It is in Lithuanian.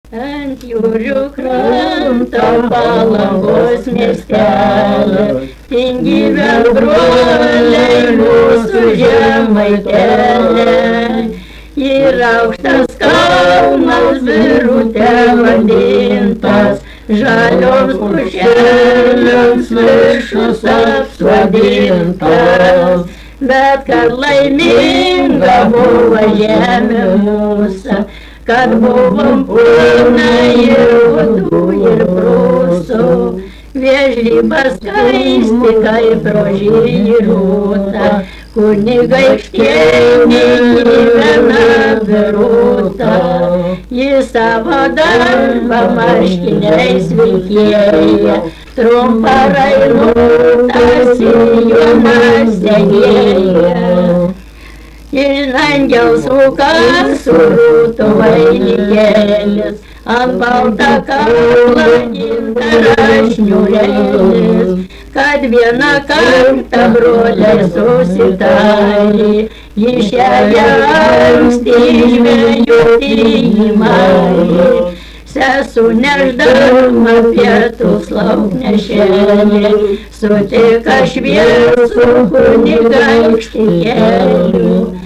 Ant jūrų kranto Palangos miestelio, ten gyvena broliai mūsų žemaitėlė. Ir aukštas kalnas Birutė vadintas, žalioms pušelėms viršus apsodintas. Bet kad laiminga buvo žemė mūsų, kad buvom pilnai ir uodų ir prūsų, viežlybas skaisti kaip rožinį rūtą, kunigaikštienė gyvena Birutė. Ji savo darbą marškiniais vilkėjo, trumpą rainutą sijoną segėjo. Ir ant gelsvų kasų rūtų vainikėlis, ant baltą kaklą gintaras šniūrėlis, kad vieną kartą broliai susitarė, ji šią ankstį žvejoti į marį. Sesu nešdama pietus lauknešėlį, sutika šviesų kunigaikštį kelių.